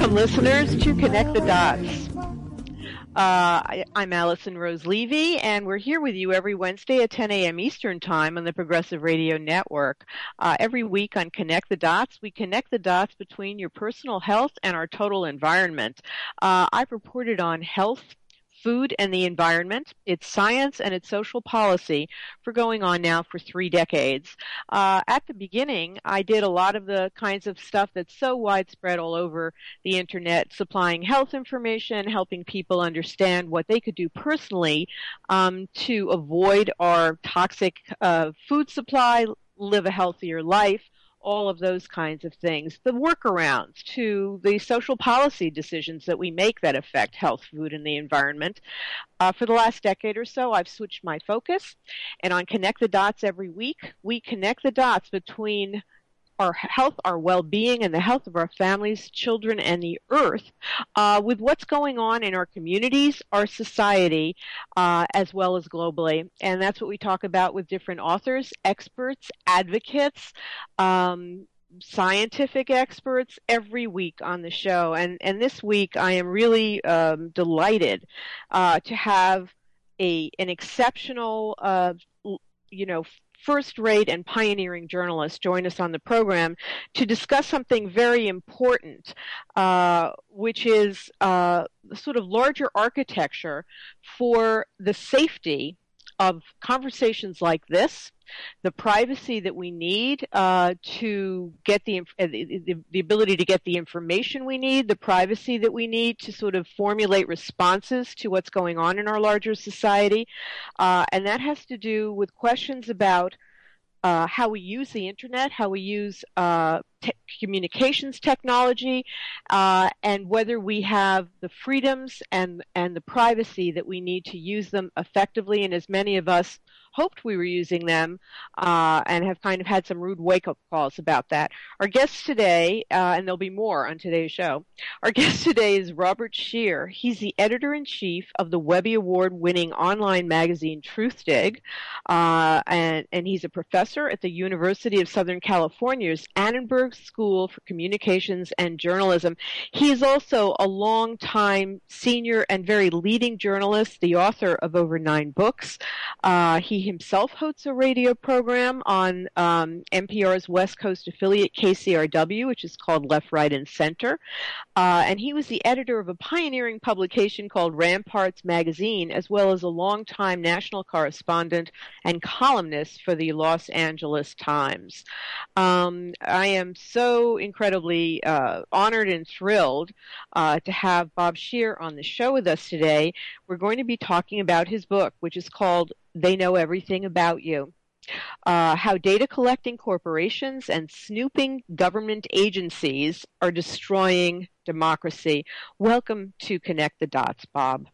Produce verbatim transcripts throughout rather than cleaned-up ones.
Welcome, listeners, to Connect the Dots. Uh, I, I'm Allison Rose Levy, and we're here with you every Wednesday at ten a.m. Eastern Time on the Progressive Radio Network. Uh, every week on Connect the Dots, we connect the dots between your personal health and our total environment. Uh, I've reported on health, food, and the environment, its science, and its social policy for going on now for three decades. Uh, at the beginning, I did a lot of the kinds of stuff that's so widespread all over the internet, supplying health information, helping people understand what they could do personally um, to avoid our toxic uh, food supply, live a healthier life, all of those kinds of things. The workarounds to the social policy decisions that we make that affect health, food, and the environment. Uh, for the last decade or so, I've switched my focus, and on Connect the Dots every week, we connect the dots between our health, our well-being, and the health of our families, children, and the earth uh, with what's going on in our communities, our society, uh, as well as globally. And that's what we talk about with different authors, experts, advocates, um, scientific experts every week on the show. And, and this week, I am really um, delighted uh, to have a an exceptional, uh, you know, first-rate and pioneering journalists join us on the program to discuss something very important, uh, which is uh, the sort of larger architecture for the safety of conversations like this, the privacy that we need uh, to get the, the the ability to get the information we need, the privacy that we need to sort of formulate responses to what's going on in our larger society, uh, and that has to do with questions about Uh, how we use the internet, how we use uh, te- communications technology, uh, and whether we have the freedoms and, and the privacy that we need to use them effectively. And as many of us hoped we were using them uh, and have kind of had some rude wake-up calls about that. Our guest today, uh, and there'll be more on today's show, our guest today is Robert Scheer. He's the editor-in-chief of the Webby Award-winning online magazine Truthdig, uh, and, and he's a professor at the University of Southern California's Annenberg School for Communications and Journalism. He is also a long-time senior and very leading journalist, the author of over nine books. Uh, he himself hosts a radio program on um, N P R's West Coast affiliate K C R W, which is called Left, Right, and Center. Uh, and he was the editor of a pioneering publication called Ramparts Magazine, as well as a longtime national correspondent and columnist for the Los Angeles Times. Um, I am so incredibly uh, honored and thrilled uh, to have Bob Scheer on the show with us today. We're going to be talking about his book, which is called They Know Everything About You. Uh, how data collecting corporations and snooping government agencies are destroying democracy. Welcome to Connect the Dots, Bob.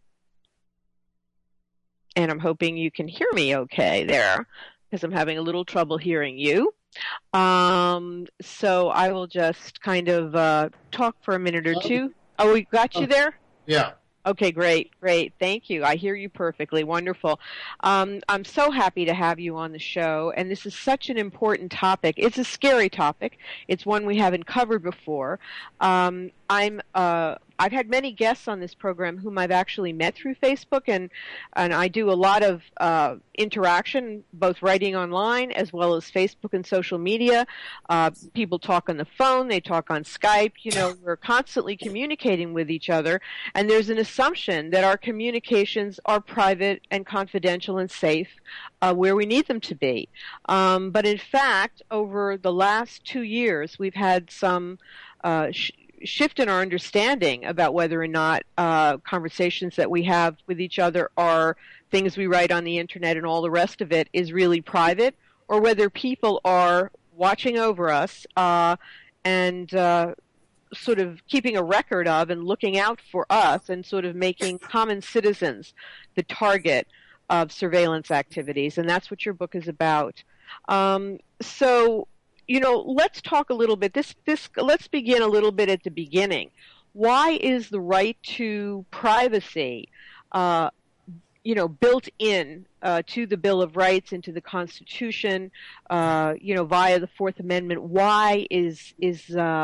And I'm hoping you can hear me okay there, because I'm having a little trouble hearing you. Um, so I will just kind of uh, talk for a minute or two. Oh, we got you there? Yeah. Okay, great, great. Thank you. I hear you perfectly. Wonderful. Um, I'm so happy to have you on the show, and this is such an important topic. It's a scary topic. It's one we haven't covered before. Um, I'm uh, I've had many guests on this program whom I've actually met through Facebook, and, and I do a lot of uh, interaction, both writing online as well as Facebook and social media. Uh, people talk on the phone, they talk on Skype. You know, we're constantly communicating with each other, and there's an assumption that our communications are private and confidential and safe uh, where we need them to be. Um, but in fact, over the last two years, we've had some uh, sh- shift in our understanding about whether or not uh, conversations that we have with each other are things we write on the internet and all the rest of it is really private, or whether people are watching over us uh, and uh, sort of keeping a record of and looking out for us and sort of making common citizens the target of surveillance activities. And that's what your book is about. Um, so You know, let's talk a little bit. This, this. Let's begin a little bit at the beginning. Why is the right to privacy, uh, you know, built in uh, to the Bill of Rights and to the Constitution, uh, you know, via the Fourth Amendment? Why is is uh,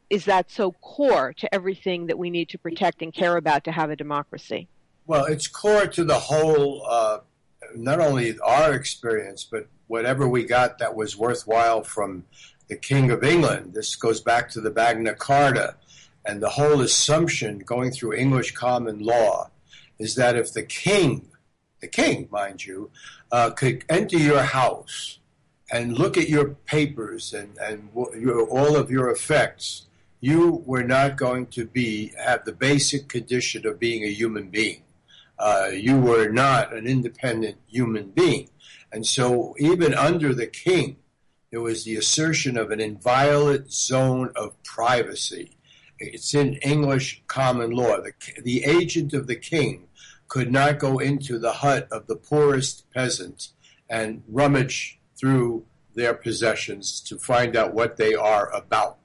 is that so core to everything that we need to protect and care about to have a democracy? Well, it's core to the whole, uh, not only our experience, but whatever we got that was worthwhile from the King of England. This goes back to the Magna Carta, and the whole assumption going through English common law is that if the king, the king, mind you, uh, could enter your house and look at your papers and, and your, all of your effects, you were not going to be have the basic condition of being a human being. Uh, you were not an independent human being. And so even under the king, there was the assertion of an inviolate zone of privacy. It's in English common law. The, the agent of the king could not go into the hut of the poorest peasant and rummage through their possessions to find out what they are about.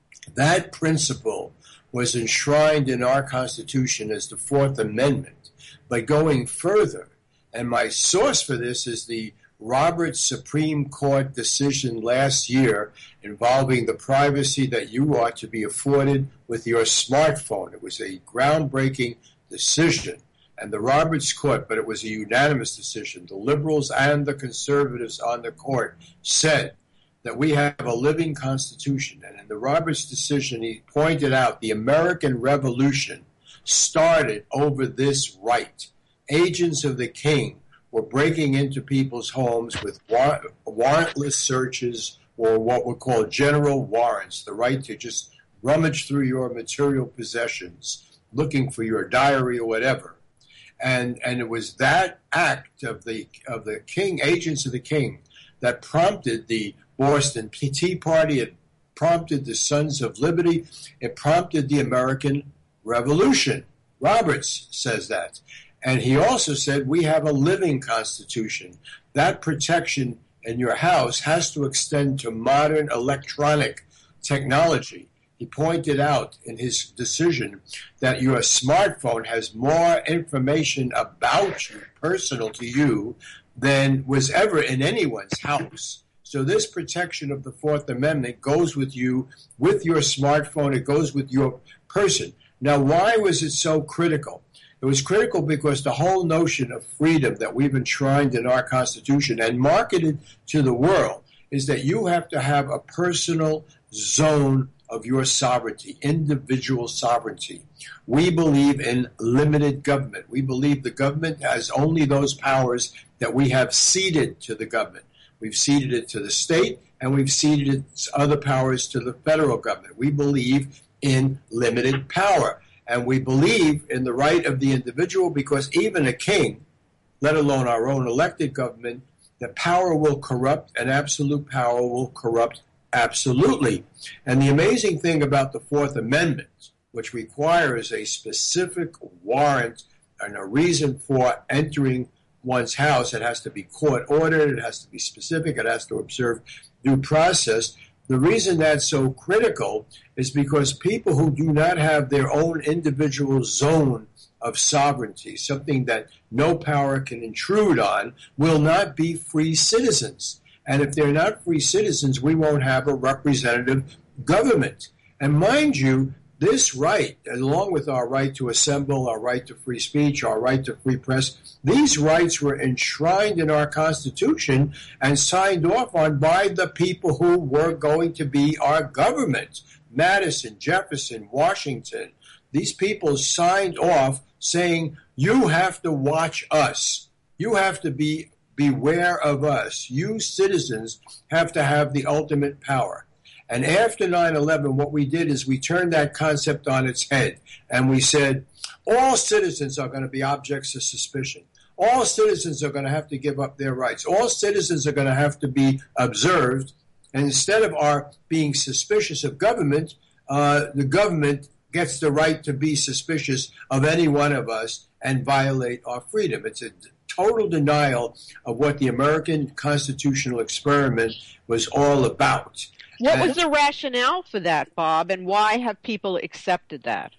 That principle was enshrined in our Constitution as the Fourth Amendment. But going further, and my source for this is the Roberts Supreme Court decision last year involving the privacy that you ought to be afforded with your smartphone. It was a groundbreaking decision. And the Roberts Court, but it was a unanimous decision, the liberals and the conservatives on the court said that we have a living Constitution. And in the Roberts decision, he pointed out the American Revolution started over this right. Agents of the king were breaking into people's homes with war- warrantless searches, or what were called general warrants, the right to just rummage through your material possessions, looking for your diary or whatever. And and it was that act of the of the king, agents of the king, that prompted the Boston Tea Party. It prompted the Sons of Liberty. It prompted the American Revolution. Roberts says that. And he also said we have a living Constitution. That protection in your house has to extend to modern electronic technology. He pointed out in his decision that your smartphone has more information about you, personal to you, than was ever in anyone's house. So this protection of the Fourth Amendment goes with you, with your smartphone. It goes with your person. Now, why was it so critical? It was critical because the whole notion of freedom that we've enshrined in our Constitution and marketed to the world is that you have to have a personal zone of your sovereignty, individual sovereignty. We believe in limited government. We believe the government has only those powers that we have ceded to the government. We've ceded it to the state, and we've ceded its other powers to the federal government. We believe in limited power. And we believe in the right of the individual because even a king, let alone our own elected government, the power will corrupt and absolute power will corrupt absolutely. And the amazing thing about the Fourth Amendment, which requires a specific warrant and a reason for entering one's house, it has to be court ordered, it has to be specific, it has to observe due process. The reason that's so critical is because people who do not have their own individual zone of sovereignty, something that no power can intrude on, will not be free citizens. And if they're not free citizens, we won't have a representative government. And mind you, this right, along with our right to assemble, our right to free speech, our right to free press, these rights were enshrined in our Constitution and signed off on by the people who were going to be our government. Madison, Jefferson, Washington. These people signed off saying, you have to watch us. You have to be beware of us. You citizens have to have the ultimate power. And after nine eleven, what we did is we turned that concept on its head, and we said, all citizens are going to be objects of suspicion. All citizens are going to have to give up their rights. All citizens are going to have to be observed. And instead of our being suspicious of government, uh, the government gets the right to be suspicious of any one of us and violate our freedom. It's a total denial of what the American constitutional experiment was all about. What was the rationale for that, Bob, and why have people accepted that?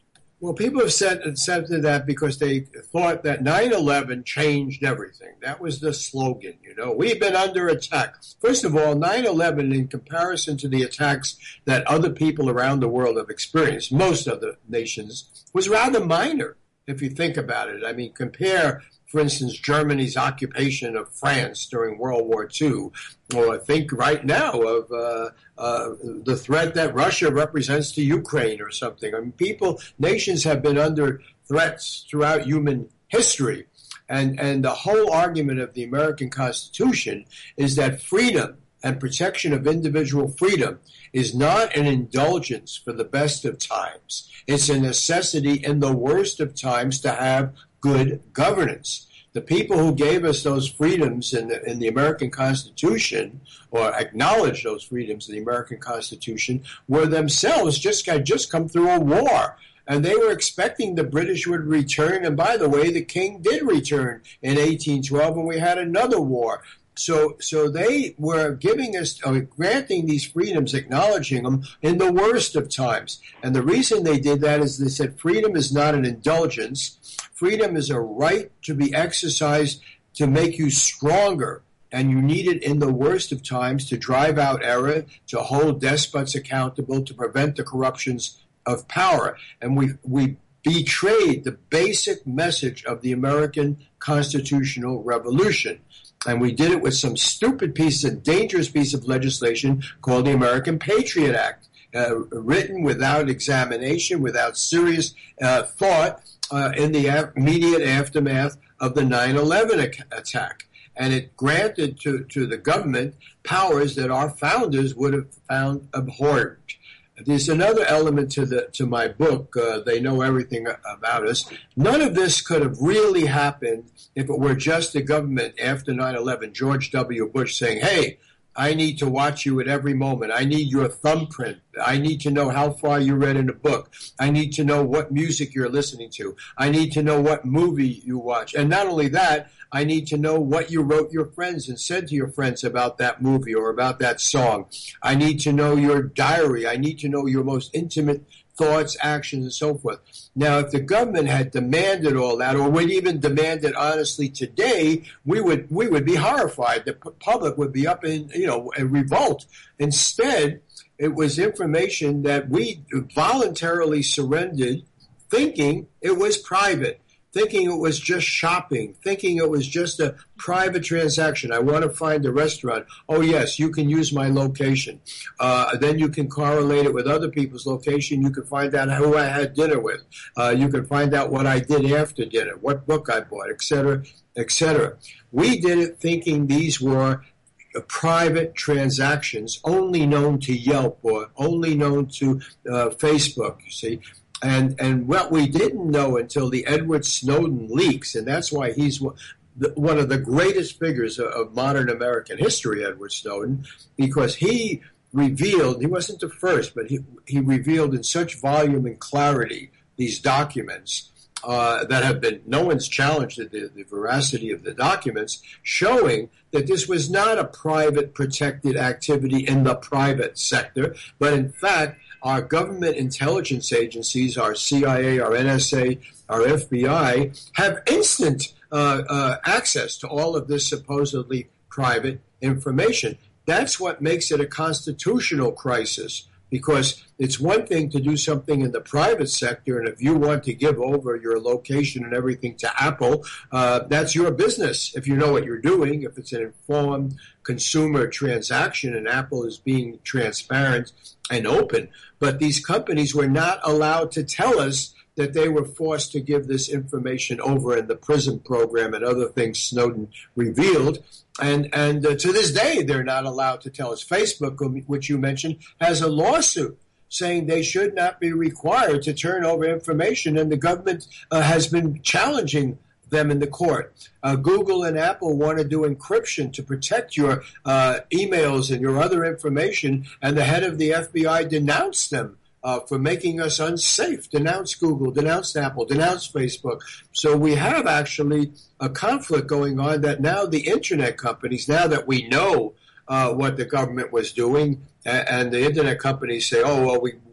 Well, people have said, said that because they thought that nine eleven changed everything. That was the slogan, you know. We've been under attack. First of all, nine eleven, in comparison to the attacks that other people around the world have experienced, most other nations, was rather minor, if you think about it. I mean, compare, for instance, Germany's occupation of France during World War Two, or think right now of uh, uh, the threat that Russia represents to Ukraine or something. I mean, people, nations have been under threats throughout human history. And, and the whole argument of the American Constitution is that freedom and protection of individual freedom is not an indulgence for the best of times. It's a necessity in the worst of times to have good governance. The people who gave us those freedoms in the, in the American Constitution, or acknowledged those freedoms in the American Constitution, were themselves just had just come through a war. And they were expecting the British would return. And by the way, the king did return in eighteen twelve, and we had another war. So, so they were giving us, uh, granting these freedoms, acknowledging them in the worst of times. And the reason they did that is they said freedom is not an indulgence. Freedom is a right to be exercised to make you stronger. And you need it in the worst of times to drive out error, to hold despots accountable, to prevent the corruptions of power. And we, we betrayed the basic message of the American constitutional revolution. And we did it with some stupid piece, a dangerous piece of legislation called the American Patriot Act, uh, written without examination, without serious uh, thought uh, in the immediate aftermath of the nine eleven attack. And it granted to, to the government powers that our founders would have found abhorrent. There's another element to the to my book. Uh, they know everything about us. None of this could have really happened if it were just the government after nine eleven, George W. Bush saying, hey, I need to watch you at every moment. I need your thumbprint. I need to know how far you read in a book. I need to know what music you're listening to. I need to know what movie you watch. And not only that, I need to know what you wrote your friends and said to your friends about that movie or about that song. I need to know your diary. I need to know your most intimate thoughts, actions, and so forth. Now, if the government had demanded all that, or would even demand it honestly today, we would we would be horrified. The public would be up in, you know, a revolt. Instead, it was information that we voluntarily surrendered, thinking it was private, thinking it was just shopping, thinking it was just a private transaction. I want to find a restaurant. Oh, yes, you can use my location. Uh, then you can correlate it with other people's location. You can find out who I had dinner with. Uh, you can find out what I did after dinner, what book I bought, et cetera, et cetera. We did it thinking these were private transactions only known to Yelp or only known to uh, Facebook, you see. And and what we didn't know until the Edward Snowden leaks, and that's why he's one of the greatest figures of modern American history, Edward Snowden, because he revealed, he wasn't the first, but he, he revealed in such volume and clarity these documents uh, that have been, no one's challenged the, the veracity of the documents, showing that this was not a private protected activity in the private sector, but in fact, our government intelligence agencies, our C I A, our N S A, our F B I, have instant uh, uh, access to all of this supposedly private information. That's what makes it a constitutional crisis, because it's one thing to do something in the private sector, and if you want to give over your location and everything to Apple, uh, that's your business if you know what you're doing, if it's an informed consumer transaction and Apple is being transparent and open. But these companies were not allowed to tell us that they were forced to give this information over in the PRISM program and other things Snowden revealed. And and uh, to this day, they're not allowed to tell us. Facebook, which you mentioned, has a lawsuit saying they should not be required to turn over information, and the government uh, has been challenging them in the court. Uh, Google and Apple want to do encryption to protect your uh, emails and your other information, and the head of the F B I denounced them uh, for making us unsafe, denounced Google, denounced Apple, denounced Facebook. So we have actually a conflict going on that now the internet companies, now that we know uh, what the government was doing, and, and the internet companies say, oh, well, we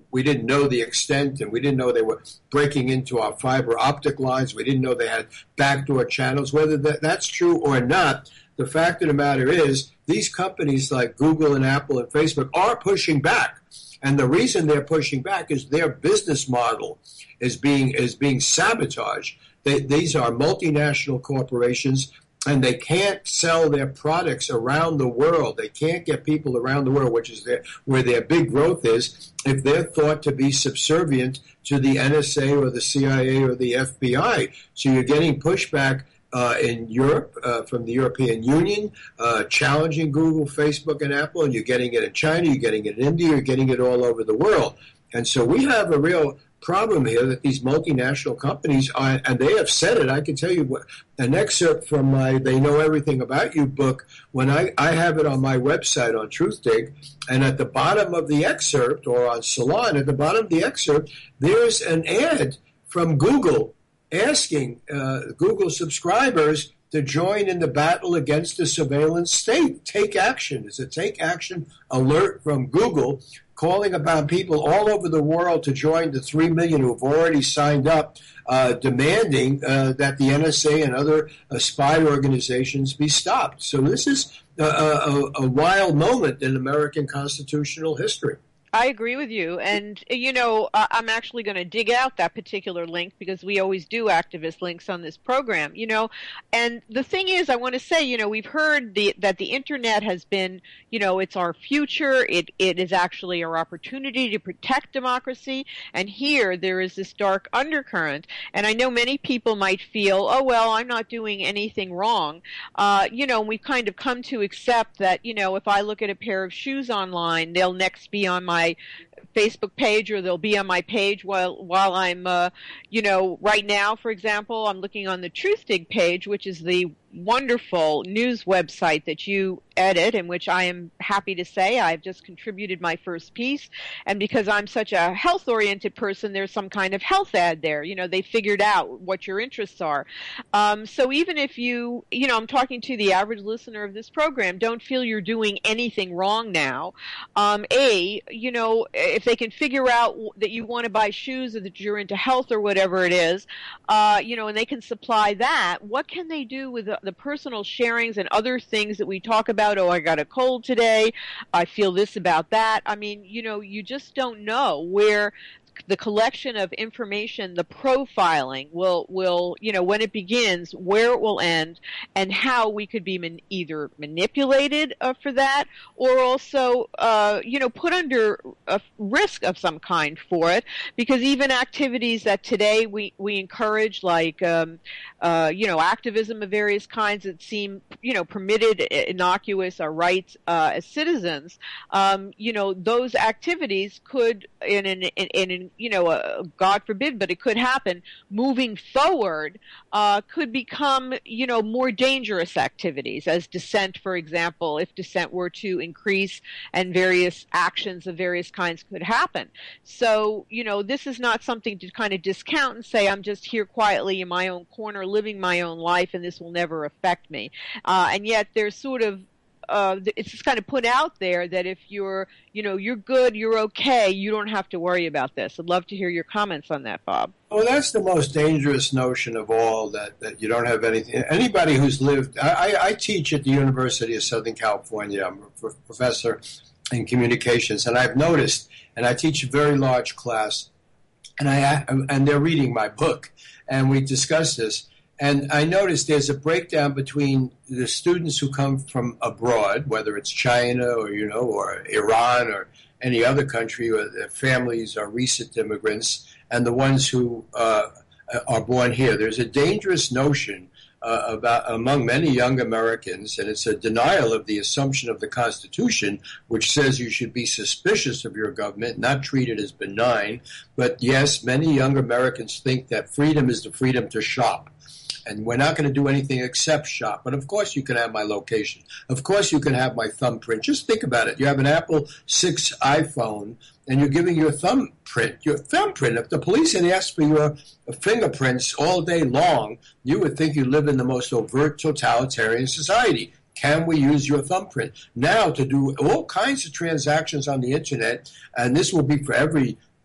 we didn't know the extent, and we didn't know they were breaking into our fiber optic lines. We didn't know they had backdoor channels. Whether that, that's true or not, the fact of the matter is these companies like Google and Apple and Facebook are pushing back. And the reason they're pushing back is their business model is being is being sabotaged. They, these are multinational corporations, and they can't sell their products around the world. They can't get people around the world, which is their, where their big growth is, if they're thought to be subservient to the N S A or the C I A or the F B I. So you're getting pushback uh, in Europe uh, from the European Union, uh, challenging Google, Facebook, and Apple, and you're getting it in China, you're getting it in India, you're getting it all over the world. And so we have a real problem here that these multinational companies are, and they have said it. I can tell you what, an excerpt from my They Know Everything About You book, when I, I have it on my website on TruthDig, and at the bottom of the excerpt, or on Salon, at the bottom of the excerpt, there's an ad from Google asking uh, Google subscribers to join in the battle against the surveillance state. Take action. It's a take action alert from Google calling upon people all over the world to join the three million who have already signed up, uh, demanding uh, that the N S A and other uh, spy organizations be stopped. So this is a, a, a wild moment in American constitutional history. I agree with you. And, you know, I'm actually going to dig out that particular link because we always do activist links on this program, you know. And the thing is, I want to say, you know, we've heard the, that the Internet has been, you know, it's our future. It It is actually our opportunity to protect democracy. And here there is this dark undercurrent. And I know many people might feel, oh, well, I'm not doing anything wrong. Uh, you know, we've kind of come to accept that, you know, if I look at a pair of shoes online, they'll next be on my Facebook page, or they'll be on my page while while I'm, uh, you know, right now, for example, I'm looking on the TruthDig page, which is the wonderful news website that you edit, in which I am happy to say I've just contributed my first piece. And because I'm such a health-oriented person, there's some kind of health ad there. You know, they figured out what your interests are. Um, so even if you, you know, I'm talking to the average listener of this program, don't feel you're doing anything wrong now. Um, A, you know, if they can figure out that you want to buy shoes or that you're into health or whatever it is, uh, you know, and they can supply that, what can they do with the, the personal sharings and other things that we talk about? Oh, I got a cold today. I feel this about that. I mean, you know, you just don't know where the collection of information, the profiling will, will, you know, when it begins, where it will end, and how we could be man- either manipulated uh, for that, or also, uh, you know, put under a risk of some kind for it. Because even activities that today we, we encourage, like, um, uh, you know, activism of various kinds that seem, you know, permitted, innocuous, our rights uh, as citizens, um, you know, those activities could, in an, in, in you know, uh, God forbid, but it could happen, moving forward, uh, could become, you know, more dangerous activities, as dissent, for example, if dissent were to increase and various actions of various kinds could happen. So, you know, this is not something to kind of discount and say, I'm just here quietly in my own corner, living my own life, and this will never affect me. Uh, and yet there's sort of Uh, it's just kind of put out there that if you're, you know, you're good, you're okay, you don't have to worry about this. I'd love to hear your comments on that, Bob. Well, that's the most dangerous notion of all, that, that you don't have anything. Anybody who's lived, I, I teach at the University of Southern California. I'm a professor in communications, and I've noticed, and I teach a very large class, and I and they're reading my book, and we discuss this. And I noticed there's a breakdown between the students who come from abroad, whether it's China or, you know, or Iran or any other country, where their families are recent immigrants, and the ones who uh, are born here. There's a dangerous notion uh, about among many young Americans, and it's a denial of the assumption of the Constitution, which says you should be suspicious of your government, not treat it as benign. But yes, many young Americans think that freedom is the freedom to shop. And we're not going to do anything except shop. But of course you can have my location. Of course you can have my thumbprint. Just think about it. You have an Apple six iPhone, and you're giving your thumbprint. Your thumbprint. If the police had asked for your fingerprints all day long, you would think you live in the most overt totalitarian society. Can we use your thumbprint? Now, to do all kinds of transactions on the Internet, and this will be for every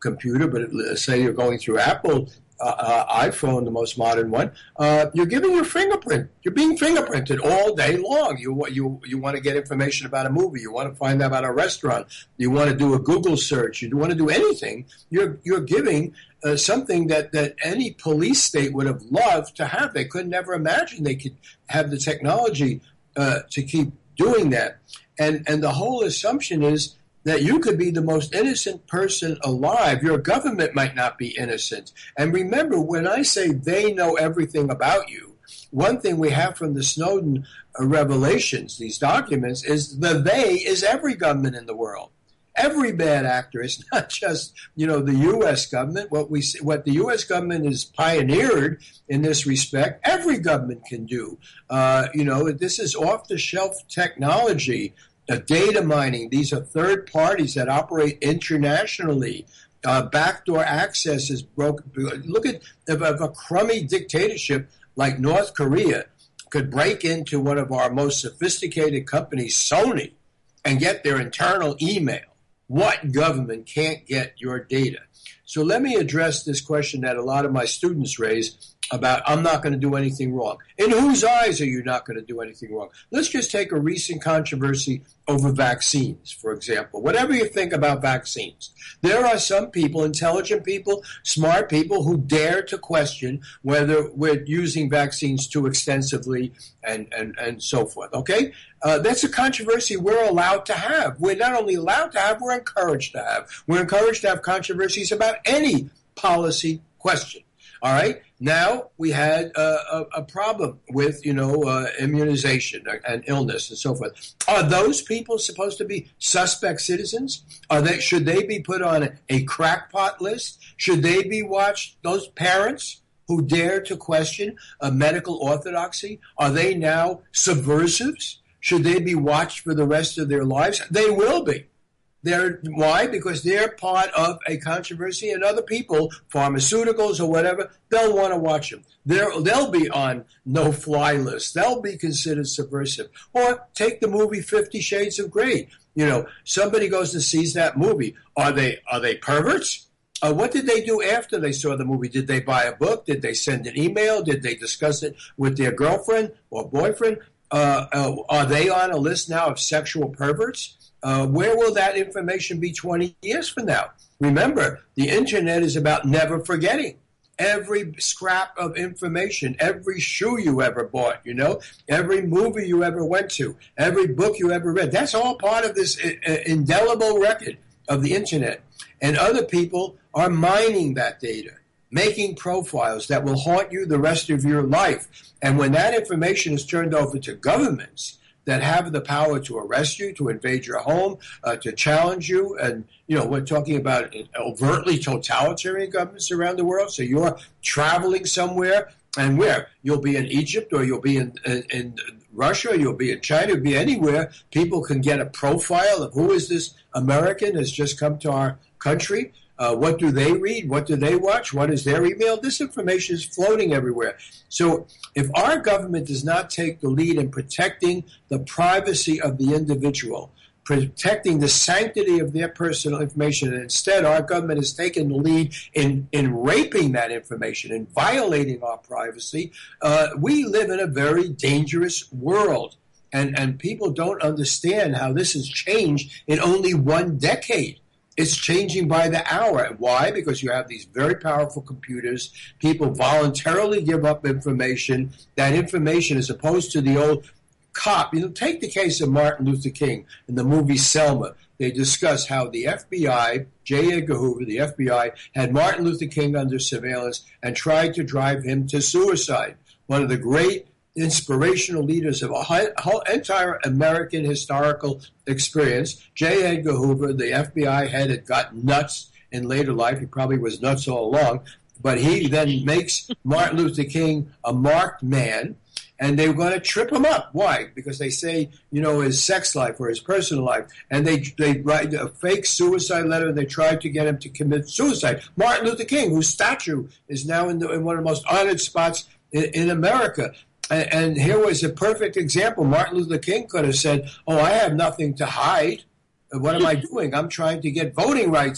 computer, but it, say you're going through Apple uh, uh, iPhone, the most modern one, uh, you're giving your fingerprint. You're being fingerprinted all day long. You you you want to get information about a movie. You want to find out about a restaurant. You want to do a Google search. You want to do anything. You're you're giving uh, something that, that any police state would have loved to have. They could never imagine they could have the technology uh, to keep doing that. And and the whole assumption is that you could be the most innocent person alive. Your government might not be innocent. And remember, when I say they know everything about you, one thing we have from the Snowden revelations, these documents, is the they is every government in the world. Every bad actor. It's not just, you know, the U S government. What we what the U S government has pioneered in this respect, every government can do. Uh, you know, this is off-the-shelf technology. Uh, data mining, these are third parties that operate internationally. Uh, backdoor access is broken. Look at if a crummy dictatorship like North Korea could break into one of our most sophisticated companies, Sony, and get their internal email. What government can't get your data? So let me address this question that a lot of my students raise about, I'm not going to do anything wrong. In whose eyes are you not going to do anything wrong? Let's just take a recent controversy over vaccines, for example. Whatever you think about vaccines, there are some people, intelligent people, smart people, who dare to question whether we're using vaccines too extensively and, and, and so forth, okay? Uh, that's a controversy we're allowed to have. We're not only allowed to have, we're encouraged to have. We're encouraged to have controversies about any policy question. All right. Now we had a, a, a problem with, you know, uh, immunization and illness and so forth. Are those people supposed to be suspect citizens? Are they? Should they be put on a, a crackpot list? Should they be watched? Those parents who dare to question a medical orthodoxy, are they now subversives? Should they be watched for the rest of their lives? They will be. They're, why? Because they're part of a controversy, and other people, pharmaceuticals or whatever, they'll want to watch them. They're, they'll be on no-fly lists. They'll be considered subversive. Or take the movie Fifty Shades of Grey. You know, somebody goes and sees that movie. Are they are they perverts? Uh, what did they do after they saw the movie? Did they buy a book? Did they send an email? Did they discuss it with their girlfriend or boyfriend? Uh, uh, are they on a list now of sexual perverts? Uh, where will that information be twenty years from now? Remember, the Internet is about never forgetting. Every scrap of information, every shoe you ever bought, you know, every movie you ever went to, every book you ever read, that's all part of this indelible record of the Internet. And other people are mining that data, making profiles that will haunt you the rest of your life. And when that information is turned over to governments that have the power to arrest you, to invade your home, uh, to challenge you. And, you know, we're talking about overtly totalitarian governments around the world. So you're traveling somewhere, and where? You'll be in Egypt, or you'll be in, in, in Russia, or you'll be in China, you'll be anywhere. People can get a profile of who is this American has just come to our country. Uh, what do they read? What do they watch? What is their email? This information is floating everywhere. So if our government does not take the lead in protecting the privacy of the individual, protecting the sanctity of their personal information, and instead our government has taken the lead in, in raping that information and violating our privacy, uh, we live in a very dangerous world. And, and people don't understand how this has changed in only one decade. It's changing by the hour. Why? Because you have these very powerful computers. People voluntarily give up information. That information, as opposed to the old cop. You know, take the case of Martin Luther King in the movie Selma. They discuss how the F B I, J. Edgar Hoover, the F B I, had Martin Luther King under surveillance and tried to drive him to suicide. One of the great inspirational leaders of a whole entire American historical experience. J. Edgar Hoover, the F B I head, had got nuts in later life. He probably was nuts all along. But he then makes Martin Luther King a marked man, and they were going to trip him up. Why? Because they say, you know, his sex life or his personal life. And they they write a fake suicide letter, and they tried to get him to commit suicide. Martin Luther King, whose statue is now in, the, in one of the most honored spots in, in America. And here was a perfect example. Martin Luther King could have said, oh, I have nothing to hide. What am I doing? I'm trying to get voting rights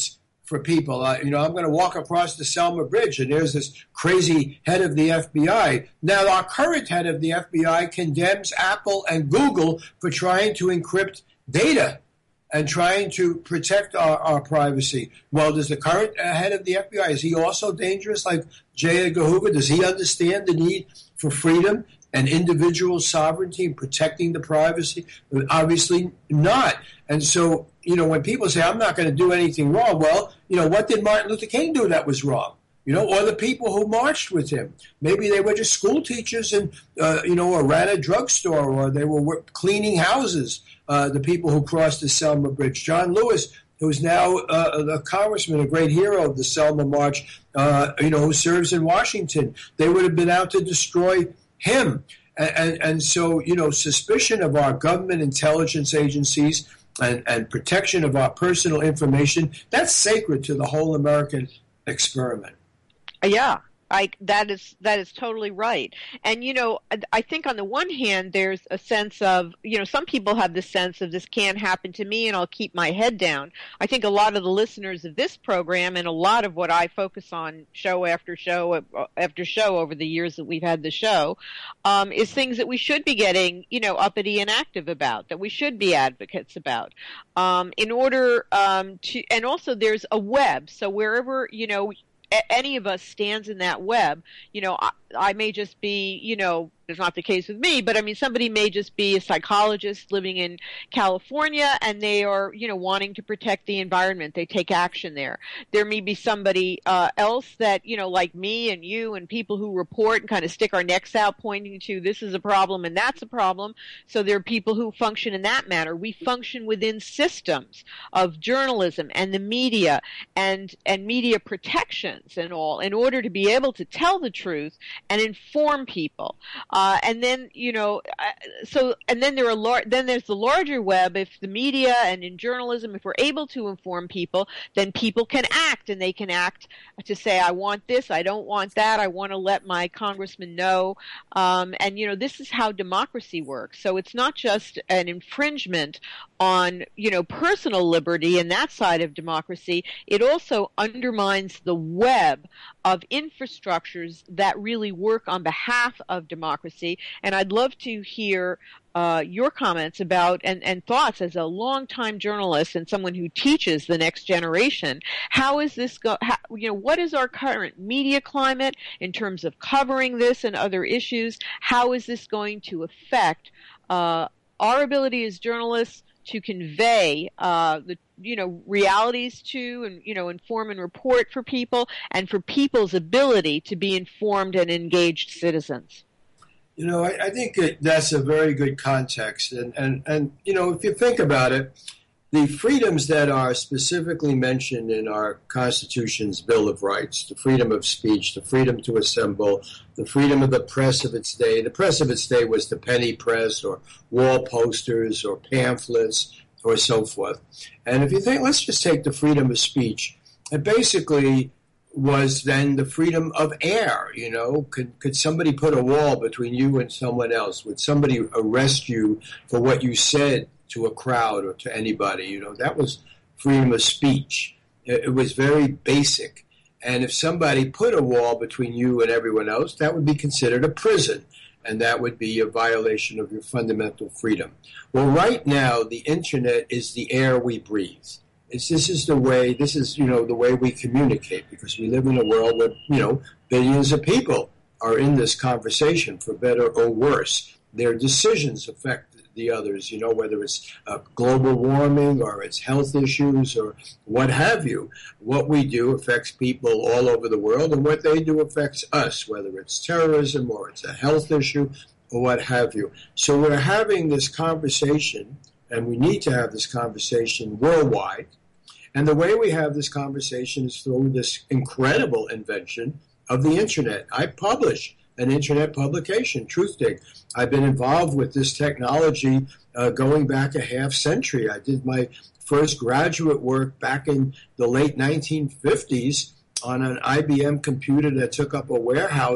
for people. Uh, you know, I'm going to walk across the Selma Bridge, and there's this crazy head of the F B I. Now, our current head of the F B I condemns Apple and Google for trying to encrypt data and trying to protect our, our privacy. Well, does the current head of the F B I, is he also dangerous like J. Edgar Hoover? Does he understand the need for freedom and individual sovereignty and protecting the privacy? Obviously not. And so, you know, when people say, I'm not going to do anything wrong, well, you know, what did Martin Luther King do that was wrong? You know, or the people who marched with him. Maybe they were just school teachers and, uh, you know, or ran a drugstore, or they were cleaning houses, uh, the people who crossed the Selma Bridge. John Lewis, who's now uh, a congressman, a great hero of the Selma March, uh, you know, who serves in Washington. They would have been out to destroy him. And, and, and so, you know, suspicion of our government intelligence agencies and, and protection of our personal information, that's sacred to the whole American experiment. Yeah, I, that is that is totally right. And, you know, I, I think on the one hand, there's a sense of, you know, some people have the sense of this can't happen to me and I'll keep my head down. I think a lot of the listeners of this program and a lot of what I focus on show after show after show over the years that we've had the show um, is things that we should be getting, you know, uppity and active about, that we should be advocates about. Um, in order um, to, and also there's a web. So wherever, you know, any of us stands in that web, you know, I, I may just be, you know, it's not the case with me, but I mean, somebody may just be a psychologist living in California and they are, you know, wanting to protect the environment. They take action there. There may be somebody uh, else that, you know, like me and you and people who report and kind of stick our necks out pointing to this is a problem and that's a problem. So there are people who function in that manner. We function within systems of journalism and the media and, and media protections and all in order to be able to tell the truth and inform people. Uh, and then, you know, so, and then there are, lar- then there's the larger web. If the media and in journalism, if we're able to inform people, then people can act, and they can act to say, I want this, I don't want that, I want to let my congressman know. Um, and, you know, this is how democracy works. So it's not just an infringement on, you know, personal liberty and that side of democracy. It also undermines the web of infrastructures that really work on behalf of democracy. And I'd love to hear uh, your comments about and, and thoughts as a longtime journalist and someone who teaches the next generation. How is this go? How, you know, what is our current media climate in terms of covering this and other issues? How is this going to affect uh, our ability as journalists to convey uh, the you know realities to and you know inform and report for people, and for people's ability to be informed and engaged citizens? You know, I, I think that that's a very good context, and, and and you know, if you think about it, the freedoms that are specifically mentioned in our Constitution's Bill of Rights, the freedom of speech, the freedom to assemble, the freedom of the press of its day. The press of its day was the penny press or wall posters or pamphlets or so forth. And if you think, let's just take the freedom of speech. It basically was then the freedom of air, you know. Could, could somebody put a wall between you and someone else? Would somebody arrest you for what you said to a crowd or to anybody? You know, that was freedom of speech. It, it was very basic. And if somebody put a wall between you and everyone else, that would be considered a prison, and that would be a violation of your fundamental freedom. Well, right now, the internet is the air we breathe. It's, this is the way, this is, you know, the way we communicate, because we live in a world where, you know, billions of people are in this conversation, for better or worse. Their decisions affect the others, you know, whether it's uh, global warming or it's health issues or what have you. What we do affects people all over the world, and what they do affects us, whether it's terrorism or it's a health issue or what have you. So we're having this conversation, and we need to have this conversation worldwide. And the way we have this conversation is through this incredible invention of the internet. I publish an internet publication, Truthdig. I've been involved with this technology uh, going back a half century. I did my first graduate work back in the late nineteen fifties on an I B M computer that took up a warehouse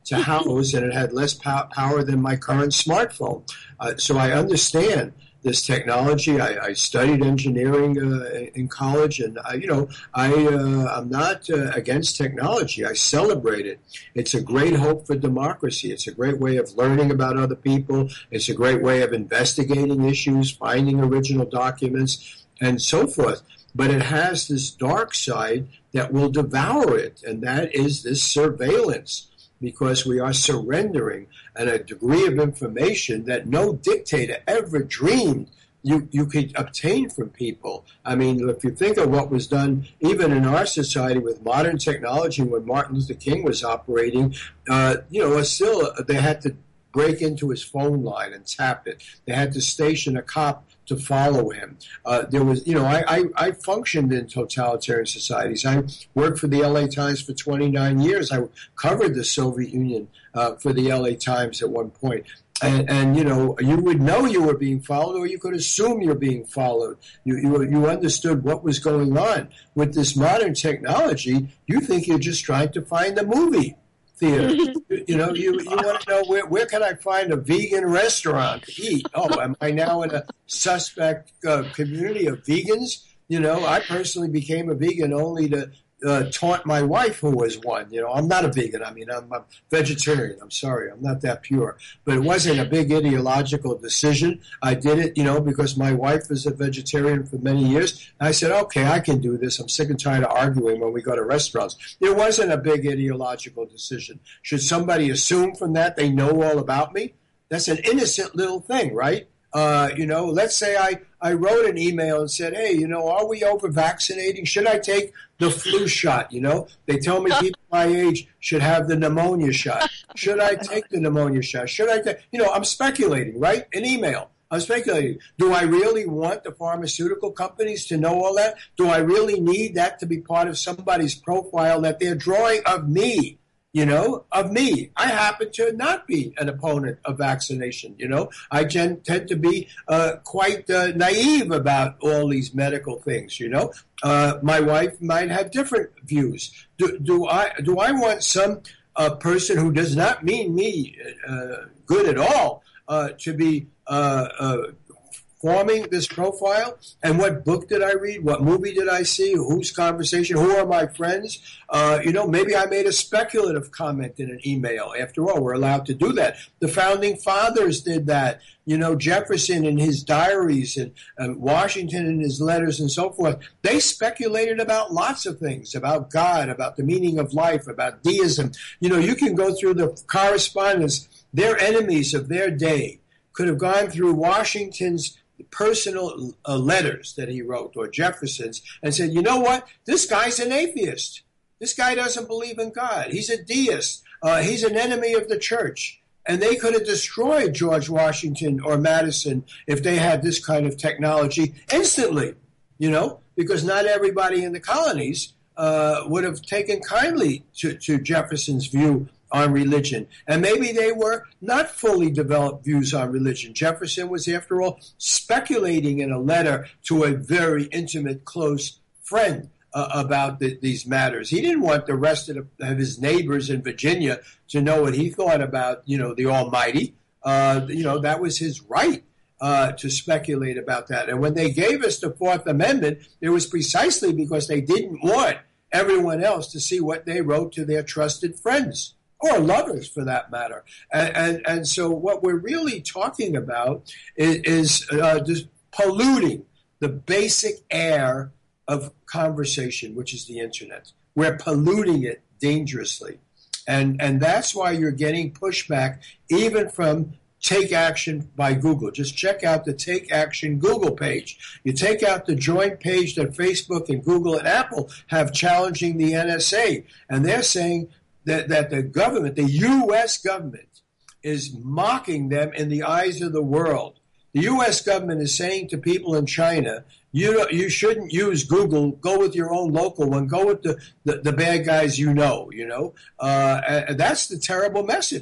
to house, and it had less pow- power than my current smartphone. Uh, so I understand this technology. I, I studied engineering uh, in college, and I, you know, I uh, I'm not uh, against technology. I celebrate it. It's a great hope for democracy. It's a great way of learning about other people. It's a great way of investigating issues, finding original documents, and so forth. But it has this dark side that will devour it, and that is this surveillance, because we are surrendering and a degree of information that no dictator ever dreamed you, you could obtain from people. I mean, if you think of what was done even in our society with modern technology when Martin Luther King was operating, uh, you know, still they had to break into his phone line and tap it. They had to station a cop to follow him. Uh, there was, you know, I, I, I functioned in totalitarian societies. I worked for the L A Times for twenty-nine years. I covered the Soviet Union uh, for the L A Times at one point. And, and, you know, you would know you were being followed, or you could assume you're being followed. You, you, you understood what was going on. With this modern technology, you think you're just trying to find a movie theater. You know, you, you want to know where, where can I find a vegan restaurant to eat? Oh, am I now in a suspect uh, community of vegans? You know, I personally became a vegan only to uh, taunt my wife, who was one. You know, I'm not a vegan. I mean, I'm a vegetarian. I'm sorry. I'm not that pure. But it wasn't a big ideological decision. I did it, you know, because my wife was a vegetarian for many years. And I said, okay, I can do this. I'm sick and tired of arguing when we go to restaurants. It wasn't a big ideological decision. Should somebody assume from that they know all about me? That's an innocent little thing, right? Uh, you know, let's say I, I wrote an email and said, hey, you know, are we over-vaccinating? Should I take the flu shot? You know, they tell me people my age should have the pneumonia shot. Should I take the pneumonia shot? Should I take, you know, I'm speculating, right? An email. I'm speculating. Do I really want the pharmaceutical companies to know all that? Do I really need that to be part of somebody's profile that they're drawing of me? You know, of me. I happen to not be an opponent of vaccination, you know. I tend, tend to be uh, quite uh, naive about all these medical things, you know. Uh, my wife might have different views. Do, do I do I want some uh, person who does not mean me uh, good at all uh, to be uh, uh, forming this profile? And what book did I read? What movie did I see? Whose conversation? Who are my friends? Uh, you know, maybe I made a speculative comment in an email. After all, we're allowed to do that. The founding fathers did that. You know, Jefferson in his diaries and, and Washington in his letters and so forth. They speculated about lots of things, about God, about the meaning of life, about deism. You know, you can go through the correspondence. Their enemies of their day could have gone through Washington's personal uh, letters that he wrote, or Jefferson's, and said, you know what? This guy's an atheist. This guy doesn't believe in God. He's a deist. Uh, he's an enemy of the church. And they could have destroyed George Washington or Madison if they had this kind of technology instantly, you know, because not everybody in the colonies uh, would have taken kindly to, to Jefferson's view on religion. And maybe they were not fully developed views on religion. Jefferson was, after all, speculating in a letter to a very intimate, close friend uh, about the, these matters. He didn't want the rest of, the, of his neighbors in Virginia to know what he thought about, you know, the Almighty. Uh, you know, that was his right uh, to speculate about that. And when they gave us the Fourth Amendment, it was precisely because they didn't want everyone else to see what they wrote to their trusted friends, or lovers for that matter. And, and, and so what we're really talking about is, is uh, just polluting the basic air of conversation, which is the internet. We're polluting it dangerously. And, and that's why you're getting pushback even from Take Action by Google. Just check out the Take Action Google page. You take out the joint page that Facebook and Google and Apple have challenging the N S A, and they're saying That, that the government, the U S government, is mocking them in the eyes of the world. The U S government is saying to people in China, you you shouldn't use Google. Go with your own local one. Go with the, the, the bad guys you know, you know. Uh, and that's the terrible message.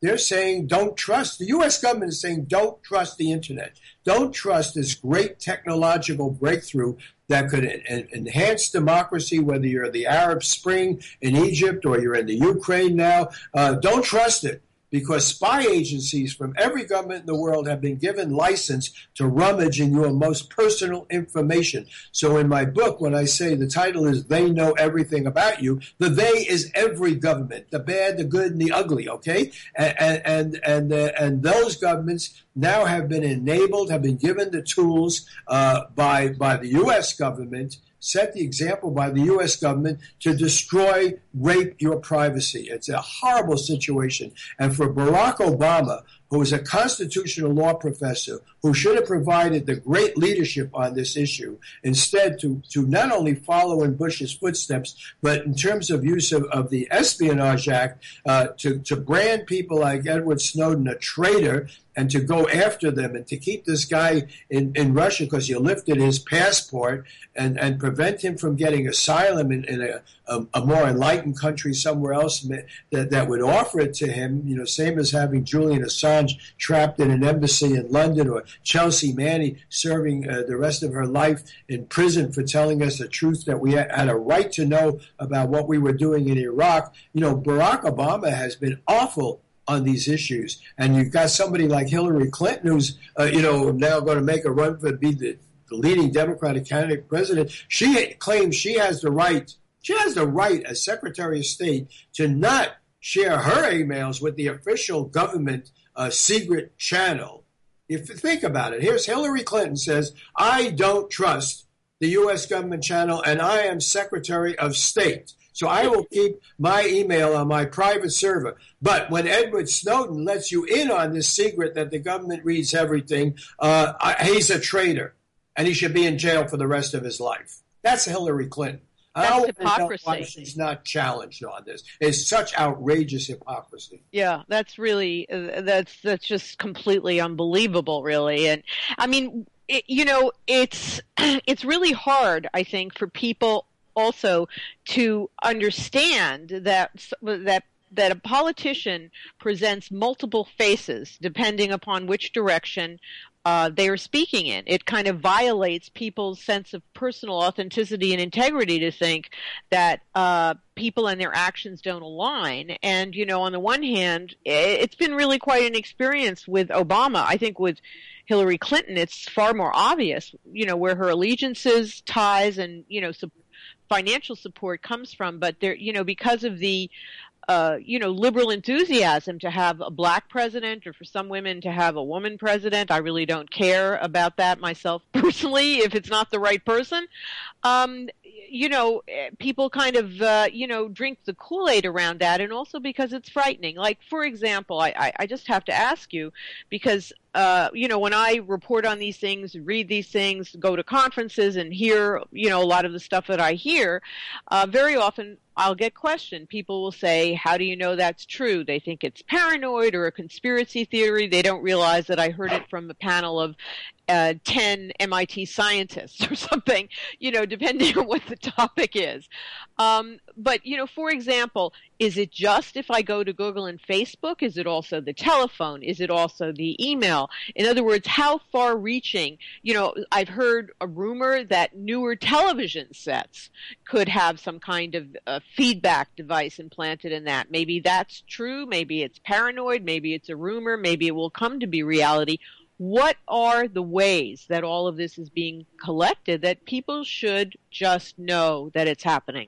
they're saying don't trust. The U S government is saying don't trust the internet. Don't trust this great technological breakthrough that could en- enhance democracy, whether you're the Arab Spring in Egypt or you're in the Ukraine now. Uh, don't trust it, because spy agencies from every government in the world have been given license to rummage in your most personal information. So in my book, when I say the title is They Know Everything About You, the they is every government, the bad, the good, and the ugly, okay? And and and, uh, and those governments now have been enabled, have been given the tools uh, by by the U S government, set the example by the U S government to destroy, rape your privacy. It's a horrible situation. And for Barack Obama, who is a constitutional law professor, who should have provided the great leadership on this issue, instead to, to not only follow in Bush's footsteps, but in terms of use of, of the Espionage Act, uh, to, to brand people like Edward Snowden a traitor, and to go after them and to keep this guy in, in Russia because you lifted his passport, and, and prevent him from getting asylum in, in a, a, a more enlightened country somewhere else that, that would offer it to him, you know, same as having Julian Assange trapped in an embassy in London, or Chelsea Manning serving uh, the rest of her life in prison for telling us the truth that we had, had a right to know about what we were doing in Iraq. You know, Barack Obama has been awful on these issues. And you've got somebody like Hillary Clinton, who's, uh, you know, now going to make a run for be the, the leading Democratic candidate president. She claims she has the right, she has the right as Secretary of State to not share her emails with the official government uh, secret channel. If you think about it, here's Hillary Clinton says, I don't trust the U S government channel, and I am Secretary of State. So I will keep my email on my private server. But when Edward Snowden lets you in on this secret that the government reads everything, uh, he's a traitor, and he should be in jail for the rest of his life. That's Hillary Clinton. That's I don't hypocrisy. know why she's not challenged on this. It's such outrageous hypocrisy. Yeah, that's really uh, that's that's just completely unbelievable, really. And I mean, it, you know, it's it's really hard, I think, for people also to understand that that that a politician presents multiple faces depending upon which direction uh, they are speaking in. It kind of violates people's sense of personal authenticity and integrity to think that uh, people and their actions don't align. And, you know, on the one hand, it's been really quite an experience with Obama. I think with Hillary Clinton, it's far more obvious, you know, where her allegiances, ties, and, you know, support financial support comes from, but there, you know, because of the, uh, you know, liberal enthusiasm to have a black president, or for some women to have a woman president. I really don't care about that myself personally, if it's not the right person. Um, you know, people kind of, uh, you know, drink the Kool-Aid around that, and also because it's frightening. Like, for example, I, I, I just have to ask you, because Uh, you know, when I report on these things, read these things, go to conferences and hear, you know, a lot of the stuff that I hear, uh, very often I'll get questioned. People will say, how do you know that's true? They think it's paranoid or a conspiracy theory. They don't realize that I heard it from a panel of uh, ten M I T scientists or something, you know, depending on what the topic is. Um, but, you know, for example, is it just if I go to Google and Facebook? Is it also the telephone? Is it also the email? In other words, how far-reaching? You know, I've heard a rumor that newer television sets could have some kind of uh, feedback device implanted in that. Maybe that's true. Maybe it's paranoid. Maybe it's a rumor. Maybe it will come to be reality. What are the ways that all of this is being collected that people should just know that it's happening?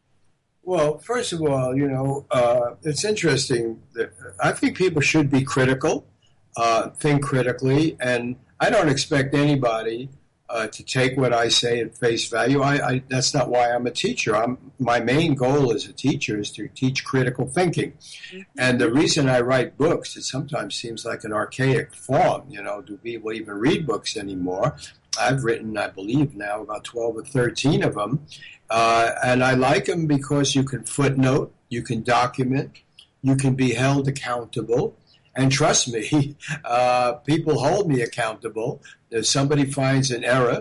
Well, first of all, you know, uh, it's interesting. That I think people should be critical, uh, think critically, and I don't expect anybody uh, to take what I say at face value. I, I, that's not why I'm a teacher. I'm, my main goal as a teacher is to teach critical thinking. Mm-hmm. And the reason I write books, it sometimes seems like an archaic form. You know, do people even read books anymore? I've written, I believe now, about twelve or thirteen of them. Uh, and I like them because you can footnote, you can document, you can be held accountable. And trust me, uh, people hold me accountable. If somebody finds an error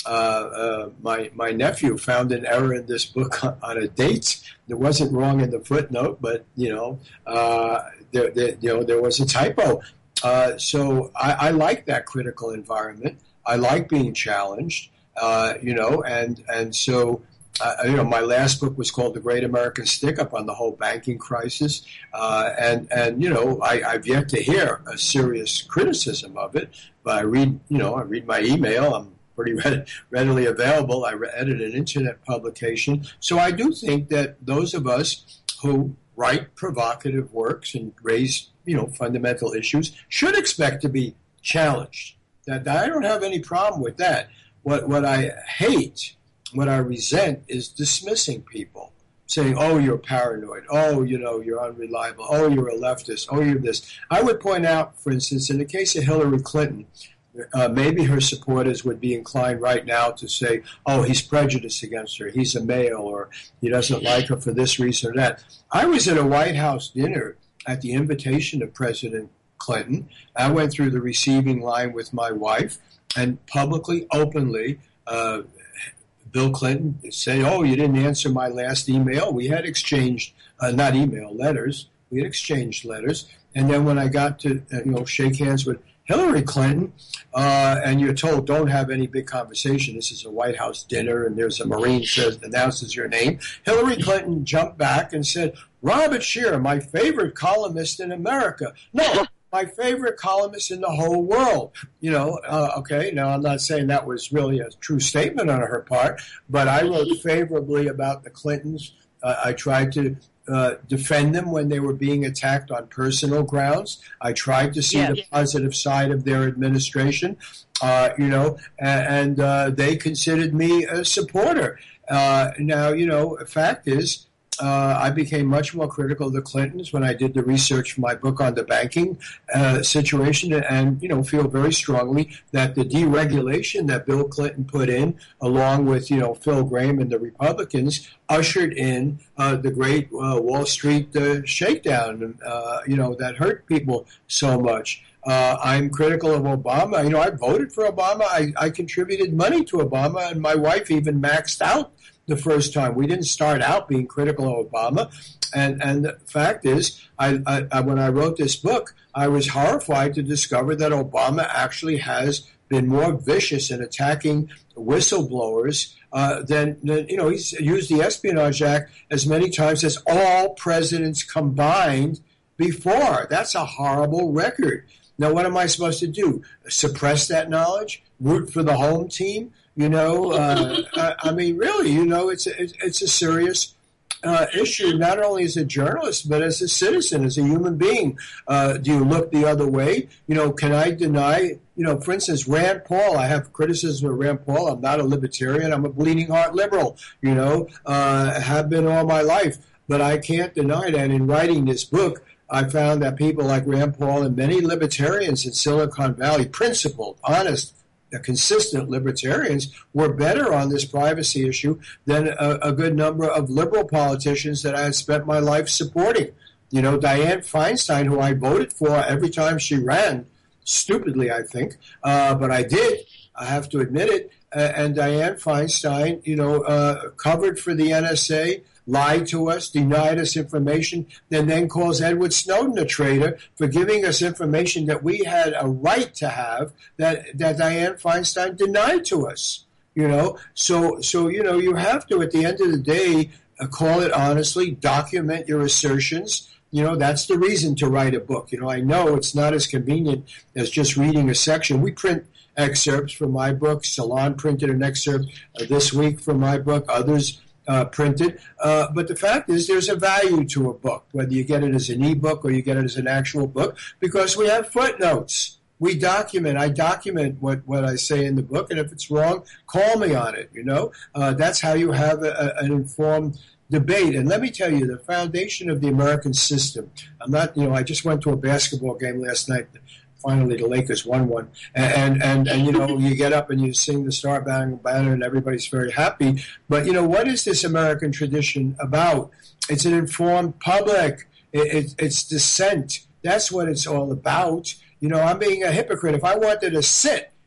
uh, uh, my my nephew found an error in this book on, on a date. There wasn't wrong in the footnote, but you know, uh, there, there you know there was a typo. Uh, so I, I like that critical environment. I like being challenged. Uh, you know, and and so. Uh, you know, my last book was called The Great American Stick-Up on the whole banking crisis, uh, and and you know, I, I've yet to hear a serious criticism of it. But I read, you know, I read my email. I'm pretty read, readily available. I re- edit an internet publication, so I do think that those of us who write provocative works and raise, you know, fundamental issues should expect to be challenged. That I don't have any problem with that. What what I hate. What I resent is dismissing people, saying, oh, you're paranoid. Oh, you know, you're unreliable. Oh, you're a leftist. Oh, you're this. I would point out, for instance, in the case of Hillary Clinton, uh, maybe her supporters would be inclined right now to say, oh, he's prejudiced against her. He's a male, or he doesn't like her for this reason or that. I was at a White House dinner at the invitation of President Clinton. I went through the receiving line with my wife and publicly, openly, uh, Bill Clinton said, oh, you didn't answer my last email. We had exchanged, uh, not email, letters. We had exchanged letters. And then when I got to, uh, you know, shake hands with Hillary Clinton, uh, and you're told don't have any big conversation. This is a White House dinner, and there's a Marine says announces your name. Hillary Clinton jumped back and said, Robert Scheer, my favorite columnist in America. No. My favorite columnist in the whole world, you know, uh, okay, now I'm not saying that was really a true statement on her part, but I wrote favorably about the Clintons. Uh, I tried to uh, defend them when they were being attacked on personal grounds. I tried to see yeah. the positive side of their administration, uh, you know, and, and uh, they considered me a supporter. Uh, now, you know, the fact is, Uh, I became much more critical of the Clintons when I did the research for my book on the banking uh, situation, and, you know, feel very strongly that the deregulation that Bill Clinton put in, along with, you know, Phil Gramm and the Republicans, ushered in uh, the great uh, Wall Street uh, shakedown, uh, you know, that hurt people so much. Uh, I'm critical of Obama. You know, I voted for Obama. I, I contributed money to Obama, and my wife even maxed out the first time. We didn't start out being critical of Obama. And and the fact is, I, I, I when I wrote this book, I was horrified to discover that Obama actually has been more vicious in attacking whistleblowers uh, than, than, you know, he's used the Espionage Act as many times as all presidents combined before. That's a horrible record. Now, what am I supposed to do? Suppress that knowledge? Root for the home team? You know, uh, I, I mean, really, you know, it's a, it's a serious uh, issue, not only as a journalist, but as a citizen, as a human being. Uh, do you look the other way? You know, can I deny, you know, for instance, Rand Paul? I have criticism of Rand Paul. I'm not a libertarian. I'm a bleeding heart liberal, you know, uh, have been all my life. But I can't deny that in writing this book, I found that people like Rand Paul and many libertarians in Silicon Valley, principled, honest, consistent libertarians, were better on this privacy issue than a, a good number of liberal politicians that I had spent my life supporting. You know, Dianne Feinstein, who I voted for every time she ran, stupidly, I think, uh, but I did, I have to admit it, uh, and Dianne Feinstein, you know, uh, covered for the N S A, lied to us, denied us information, and then calls Edward Snowden a traitor for giving us information that we had a right to have that, that Dianne Feinstein denied to us. You know, so, so you know, you have to, at the end of the day, uh, call it honestly, document your assertions. You know, that's the reason to write a book. You know, I know it's not as convenient as just reading a section. We print excerpts from my book. Salon printed an excerpt uh, this week from my book. Others Uh, printed, uh, but the fact is there's a value to a book, whether you get it as an e-book or you get it as an actual book, because we have footnotes. We document, I document what, what I say in the book, and if it's wrong, call me on it, you know. Uh, that's how you have a, a, an informed debate. And let me tell you, the foundation of the American system, I'm not, you know, I just went to a basketball game last night. Finally, the Lakers won one, and, and, and, you know, you get up and you sing the Star Spangled Banner and everybody's very happy. But, you know, what is this American tradition about? It's an informed public. It, it, it's dissent. That's what it's all about. You know, I'm being a hypocrite. If I wanted to sit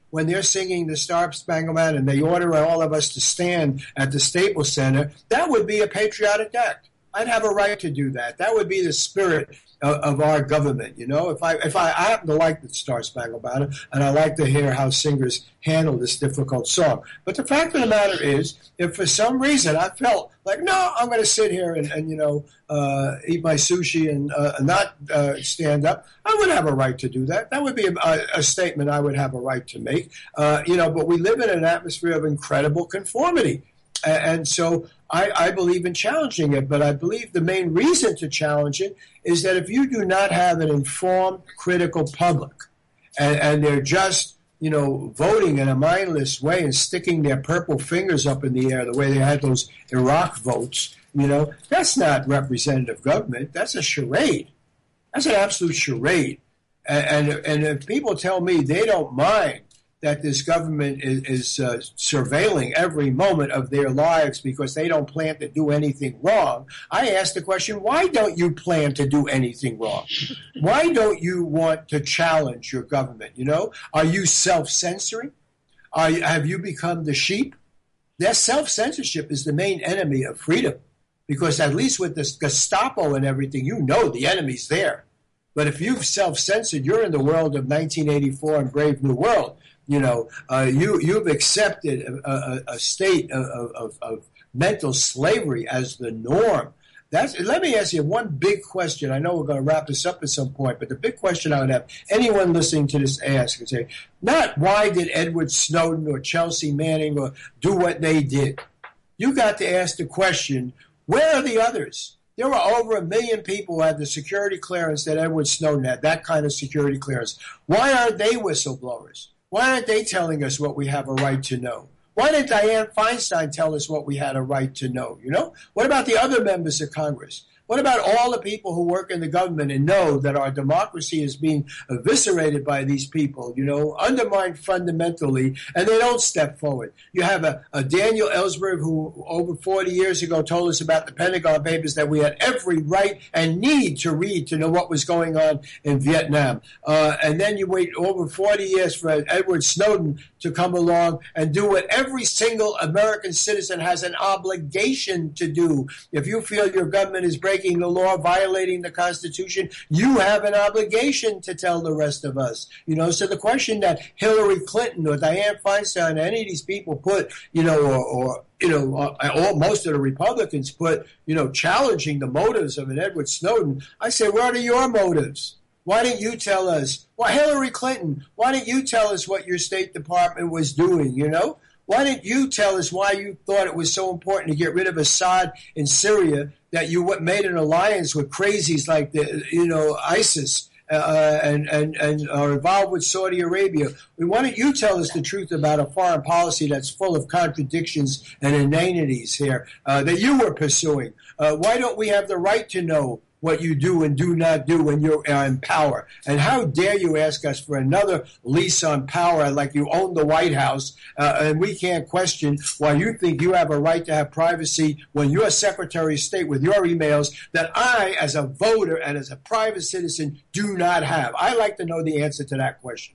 when they're singing the Star Spangled Banner and they order all of us to stand at the Staples Center, that would be a patriotic act. I'd have a right to do that. That would be the spirit of, of our government, you know. If I if I, I happen to like the Star Spangled Banner, and I like to hear how singers handle this difficult song. But the fact of the matter is, if for some reason I felt like, no, I'm going to sit here and, and you know, uh, eat my sushi and uh, not uh, stand up, I would have a right to do that. That would be a, a statement I would have a right to make. Uh, you know, but we live in an atmosphere of incredible conformity. And so I, I believe in challenging it, but I believe the main reason to challenge it is that if you do not have an informed, critical public, and, and they're just, you know, voting in a mindless way and sticking their purple fingers up in the air the way they had those Iraq votes, you know, that's not representative government. That's a charade. That's an absolute charade. And, and, and if people tell me they don't mind that this government is, is uh, surveilling every moment of their lives because they don't plan to do anything wrong, I ask the question, why don't you plan to do anything wrong? Why don't you want to challenge your government, you know? Are you self-censoring? Are you, have you become the sheep? That self-censorship is the main enemy of freedom because at least with this Gestapo and everything, you know the enemy's there. But if you've self-censored, you're in the world of nineteen eighty-four and Brave New World. You know, uh, you, you've accepted a, a, a state of, of, of mental slavery as the norm. That's, let me ask you one big question. I know we're going to wrap this up at some point, but the big question I would have anyone listening to this ask and say, not why did Edward Snowden or Chelsea Manning or do what they did. You got to ask the question, where are the others? There were over a million people who had the security clearance that Edward Snowden had, that kind of security clearance. Why aren't they whistleblowers? Why aren't they telling us what we have a right to know? Why didn't Dianne Feinstein tell us what we had a right to know, you know? What about the other members of Congress? What about all the people who work in the government and know that our democracy is being eviscerated by these people, you know, undermined fundamentally, and they don't step forward? You have a, a Daniel Ellsberg who over forty years ago told us about the Pentagon Papers that we had every right and need to read to know what was going on in Vietnam. Uh, and then you wait over forty years for Edward Snowden to come along and do what every single American citizen has an obligation to do. If you feel your government is breaking the law, violating the Constitution, you have an obligation to tell the rest of us. You know, so the question that Hillary Clinton or Dianne Feinstein, any of these people put, you know, or, or you know, or most of the Republicans put, you know, challenging the motives of an Edward Snowden, I say, what are your motives? Why didn't you tell us? Well, Hillary Clinton, why didn't you tell us what your State Department was doing, you know? Why didn't you tell us why you thought it was so important to get rid of Assad in Syria that you made an alliance with crazies like the, you know, ISIS uh, and, and, and are involved with Saudi Arabia? Why don't you tell us the truth about a foreign policy that's full of contradictions and inanities here uh, that you were pursuing? Uh, why don't we have the right to know what you do and do not do when you're in power? And how dare you ask us for another lease on power like you own the White House, uh, and we can't question why you think you have a right to have privacy when you're Secretary of State with your emails that I, as a voter and as a private citizen, do not have. I'd like to know the answer to that question.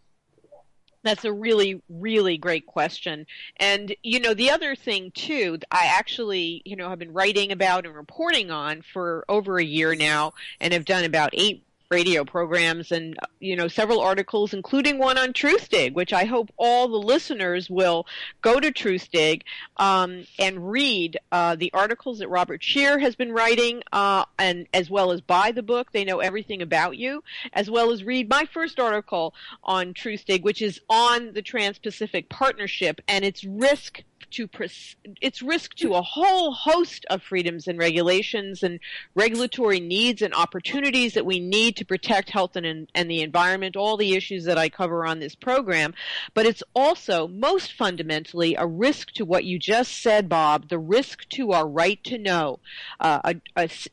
That's a really, really great question. And, you know, the other thing, too, I actually, you know, have been writing about and reporting on for over a year now and have done about eight radio programs and, you know, several articles, including one on Truthdig, which I hope all the listeners will go to Truthdig um, and read uh, the articles that Robert Scheer has been writing, uh, and as well as buy the book, They Know Everything About You, as well as read my first article on Truthdig, which is on the Trans-Pacific Partnership and its risk to its risk to a whole host of freedoms and regulations and regulatory needs and opportunities that we need to protect health and, and the environment, all the issues that I cover on this program. But it's also, most fundamentally, a risk to what you just said, Bob, the risk to our right to know. Uh, a, a, a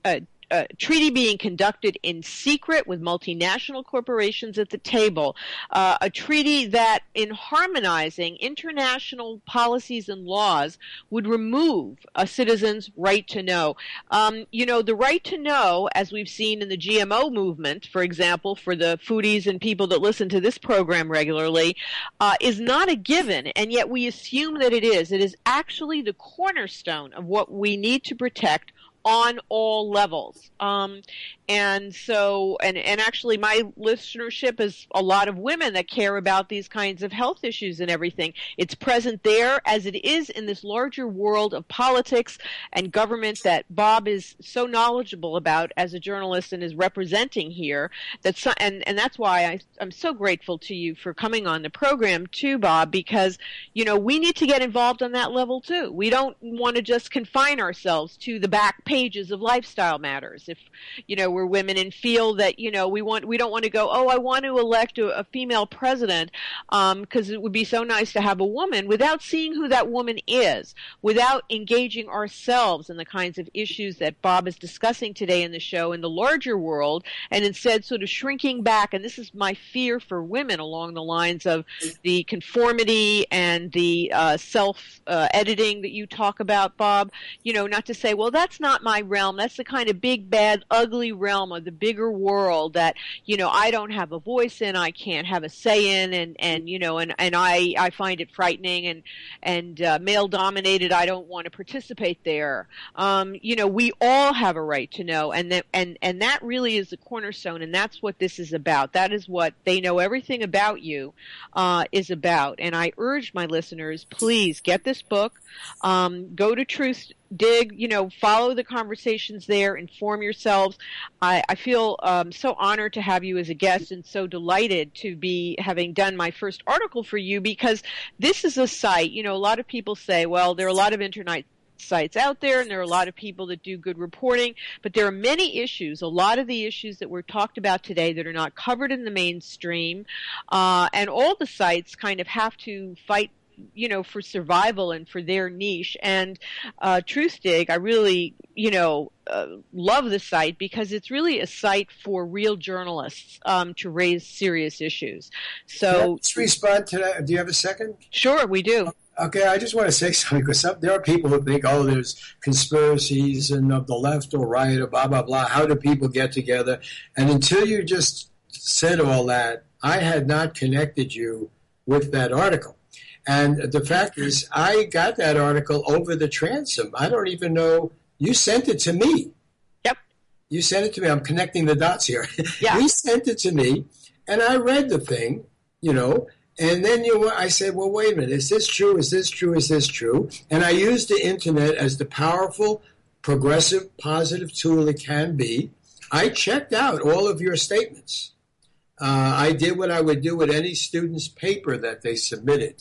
a treaty being conducted in secret with multinational corporations at the table, uh, a treaty that in harmonizing international policies and laws would remove a citizen's right to know. Um, you know, the right to know, as we've seen in the G M O movement, for example, for the foodies and people that listen to this program regularly, uh, is not a given, and yet we assume that it is. It is actually the cornerstone of what we need to protect on all levels. Um, and so, and, and actually my listenership is a lot of women that care about these kinds of health issues and everything. It's present there as it is in this larger world of politics and government that Bob is so knowledgeable about as a journalist and is representing here. That's, so, and, and that's why I, I'm so grateful to you for coming on the program too, Bob, because, you know, we need to get involved on that level too. We don't want to just confine ourselves to the back page pages of Lifestyle Matters. If, you know, we're women and feel that, you know, we want, we don't want to go, oh, I want to elect a, a female president because um, it would be so nice to have a woman, without seeing who that woman is, without engaging ourselves in the kinds of issues that Bob is discussing today in the show in the larger world, and instead sort of shrinking back. And this is my fear for women along the lines of the conformity and the uh, self-editing uh, that you talk about, Bob. You know, not to say, well, that's not my realm. That's the kind of big, bad, ugly realm of the bigger world that, you know, I don't have a voice in, I can't have a say in, and, and you know, and, and I, I find it frightening and, and uh, male-dominated. I don't want to participate there. Um, you know, we all have a right to know, and that, and, and that really is the cornerstone, and that's what this is about. That is what They Know Everything About You uh, is about. And I urge my listeners, please get this book, um, go to Truth Dig, you know, follow the conversations there, inform yourselves. I, I feel um, so honored to have you as a guest and so delighted to be having done my first article for you, because this is a site, you know, a lot of people say, well, there are a lot of internet sites out there and there are a lot of people that do good reporting, but there are many issues, a lot of the issues that were talked about today that are not covered in the mainstream, uh, and all the sites kind of have to fight, you know, for survival and for their niche. And uh, Truthdig, I really, you know, uh, love the site because it's really a site for real journalists um, to raise serious issues. So let's respond to that. Do you have a second? Sure, we do. Okay, I just want to say something, because some, there are people who think, oh, there's conspiracies and of the left or right or blah, blah, blah. How do people get together? And until you just said all that, I had not connected you with that article. And the fact is, I got that article over the transom. I don't even know. You sent it to me. Yep. You sent it to me. I'm connecting the dots here. Yeah. You sent it to me, and I read the thing, you know, and then you, I said, well, wait a minute. Is this true? Is this true? Is this true? And I used the Internet as the powerful, progressive, positive tool it can be. I checked out all of your statements. Uh, I did what I would do with any student's paper that they submitted.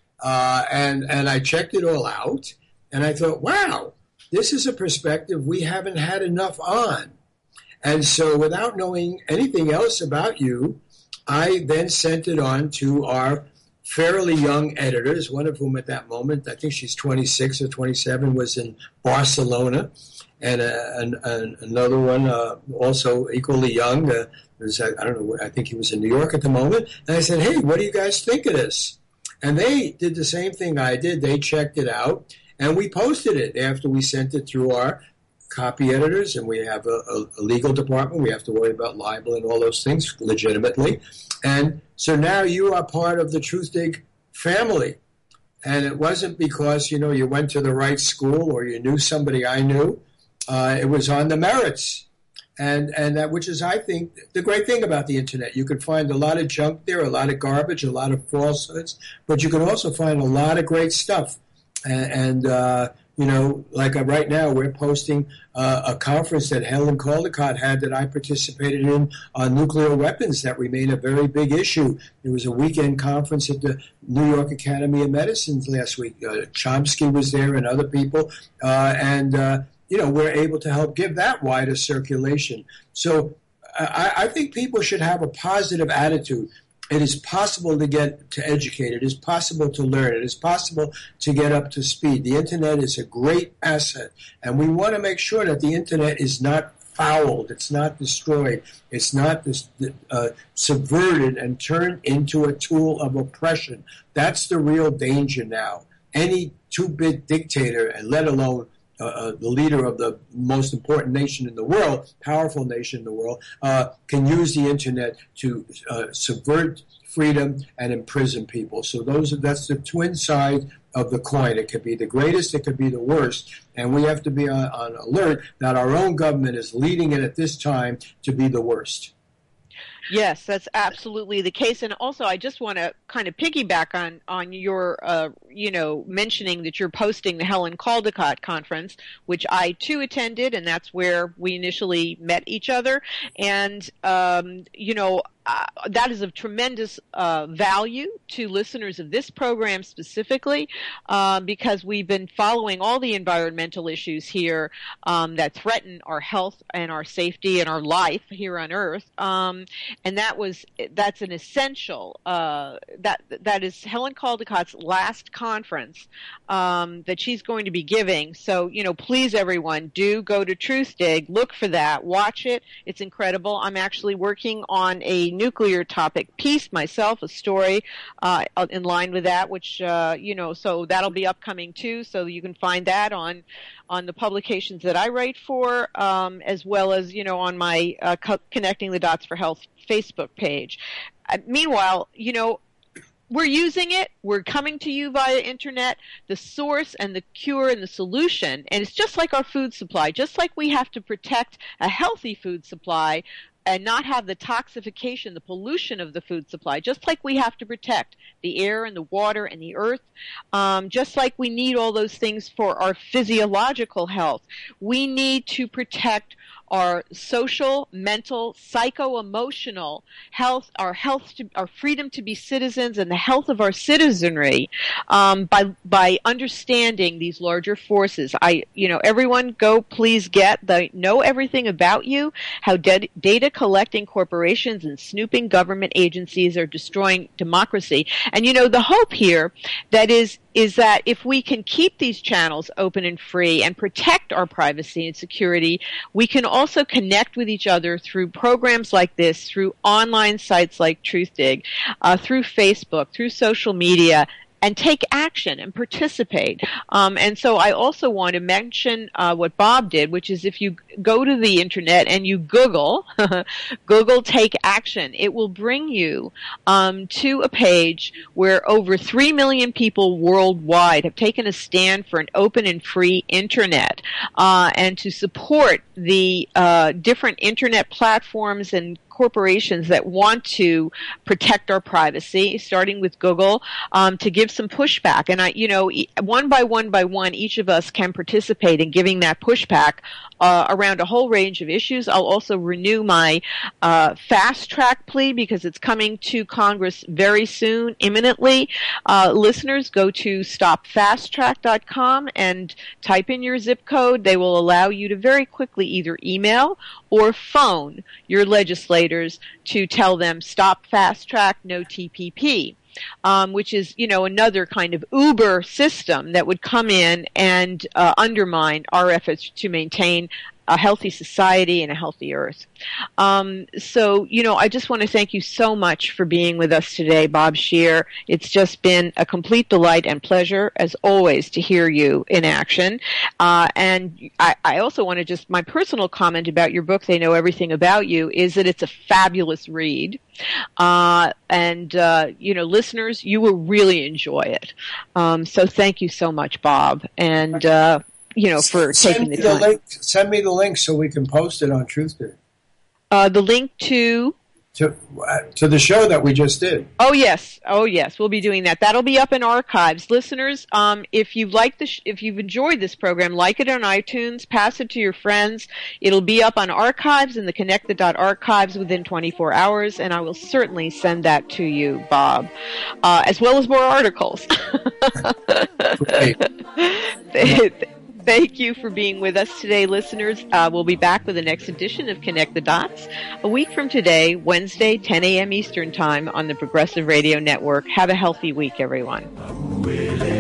Uh, and, and I checked it all out, and I thought, wow, this is a perspective we haven't had enough on. And so without knowing anything else about you, I then sent it on to our fairly young editors, one of whom at that moment, I think she's twenty-six or twenty-seven, was in Barcelona, and uh, an, an, another one uh, also equally young, uh, was, I don't know, I think he was in New York at the moment. And I said, hey, what do you guys think of this? And they did the same thing I did. They checked it out, and we posted it after we sent it through our copy editors, and we have a, a, a legal department. We have to worry about libel and all those things legitimately. And so now you are part of the Truthdig family. And it wasn't because, you know, you went to the right school or you knew somebody I knew. Uh, it was on the merits. And and that, which is, I think, the great thing about the Internet. You can find a lot of junk there, a lot of garbage, a lot of falsehoods, but you can also find a lot of great stuff. And, and uh, you know, like uh, right now, we're posting uh, a conference that Helen Caldicott had that I participated in on nuclear weapons that remain a very big issue. There was a weekend conference at the New York Academy of Medicine last week. Uh, Chomsky was there and other people, uh, and uh, you know, we're able to help give that wider circulation. So I, I think people should have a positive attitude. It is possible to get to educate. It is possible to learn. It is possible to get up to speed. The Internet is a great asset, and we want to make sure that the Internet is not fouled. It's not destroyed. It's not this, uh, subverted and turned into a tool of oppression. That's the real danger now. Any two-bit dictator, and let alone uh, uh, the leader of the most important nation in the world, powerful nation in the world, uh, can use the internet to uh, subvert freedom and imprison people. So those are, that's the twin side of the coin. It could be the greatest, it could be the worst, and we have to be on, on alert that our own government is leading it at this time to be the worst. Yes, that's absolutely the case. And also, I just want to kind of piggyback on, on your, uh, you know, mentioning that you're posting the Helen Caldicott conference, which I, too, attended, and that's where we initially met each other. And, um, you know, Uh, that is of tremendous uh, value to listeners of this program specifically, uh, because we've been following all the environmental issues here um, that threaten our health and our safety and our life here on Earth. Um, and that was that's an essential. Uh, that that is Helen Caldicott's last conference um, that she's going to be giving. So you know, please everyone, do go to Truthdig, look for that, watch it. It's incredible. I'm actually working on a nuclear topic piece myself, a story uh, in line with that, which, uh, you know, so that'll be upcoming too. So you can find that on on the publications that I write for, um, as well as, you know, on my uh, Co- Connecting the Dots for Health Facebook page. Uh, meanwhile, you know, we're using it. We're coming to you via internet, the source and the cure and the solution. And it's just like our food supply, just like we have to protect a healthy food supply and not have the toxification, the pollution of the food supply, just like we have to protect the air and the water and the earth, um, just like we need all those things for our physiological health. We need to protect our social, mental, psycho-emotional health, our health, to, our freedom to be citizens, and the health of our citizenry um, by by understanding these larger forces. I, you know, everyone, go please get the Know Everything About You: How de- Data Collecting Corporations and Snooping Government Agencies Are Destroying Democracy. And you know, the hope here that is is that if we can keep these channels open and free and protect our privacy and security, we can also connect with each other through programs like this, through online sites like Truthdig, uh, through Facebook, through social media, and take action and participate. Um, and so I also want to mention uh, what Bob did, which is if you go to the internet and you Google, Google Take Action, it will bring you um, to a page where over three million people worldwide have taken a stand for an open and free internet uh, and to support the uh, different internet platforms and corporations that want to protect our privacy, starting with Google, um, to give some pushback. And I, you know, one by one by one, each of us can participate in giving that pushback uh, around a whole range of issues. I'll also renew my uh, fast track plea because it's coming to Congress very soon, imminently. Uh, listeners, go to stop fast track dot com and type in your zip code. They will allow you to very quickly either email or phone your legislators to tell them stop fast track, no T P P. Um, which is, you know, another kind of Uber system that would come in and uh, undermine our efforts to maintain a healthy society and a healthy earth. Um, so, you know, I just want to thank you so much for being with us today, Bob Scheer. It's just been a complete delight and pleasure, as always, to hear you in action. Uh, and I, I also want to just, my personal comment about your book, They Know Everything About You, is that it's a fabulous read. Uh, and, uh, you know, listeners, you will really enjoy it. Um, so thank you so much, Bob. And, uh, you know, for send taking the the time. Link, send me the link so we can post it on Truthdig. Uh, the link to? To, uh, to the show that we just did. Oh, yes. Oh, yes. We'll be doing that. That'll be up in archives. Listeners, um, if you've liked this, if you've enjoyed this program, like it on iTunes, pass it to your friends. It'll be up on archives in the Connect the Dot archives within twenty-four hours, and I will certainly send that to you, Bob, uh, as well as more articles. Thank you for being with us today, listeners. Uh, we'll be back with the next edition of Connect the Dots a week from today, Wednesday, ten a.m. Eastern Time on the Progressive Radio Network. Have a healthy week, everyone.